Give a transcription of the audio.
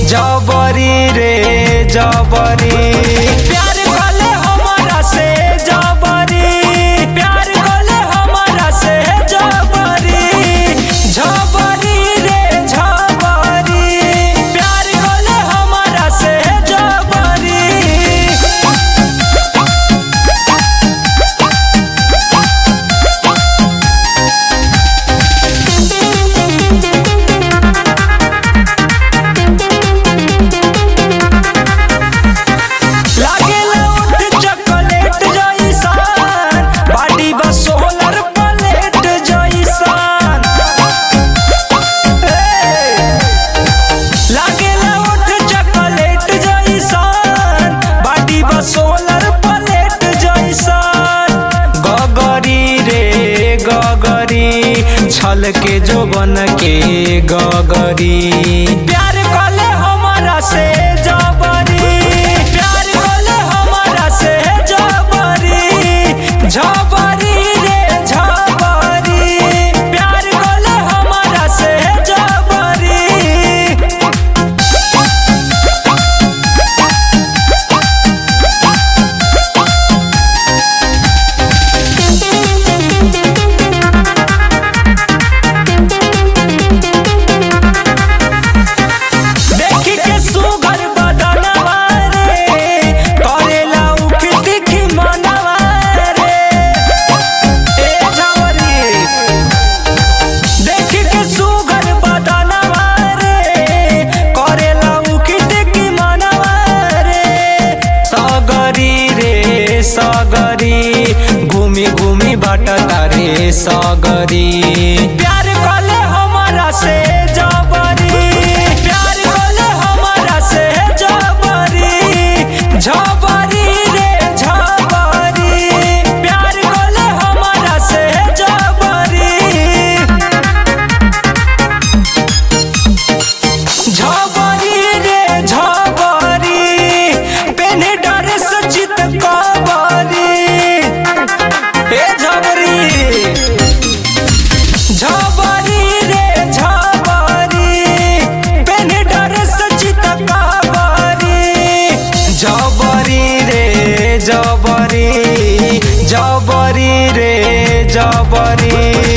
जबरी रे जबरी प्यार कले हमारा से जबरी प्यार कले हमारा से जबरी जबरी रे जबरी प्यार कले हमारा से जबरी। छल के जो बन के गगरी प्यार कले हमारा से जबरी प्यार कले हमारा से जबरी जबरी रे जबरी प्यार कले हमारा से जबरी। सगरी घूमी घूमी बाटता रे सगरी प्यार कले हमारा से जबरी प्यार कले हमारा से जबरी जबरी रे जबरी प्यार कले हमारा से जबरी जबरी रे जबरी पेने डरे सचित जबरी रे जबरी पेने डरे सचित जबरी जबरी रे जबरी जबरी रे जबरी।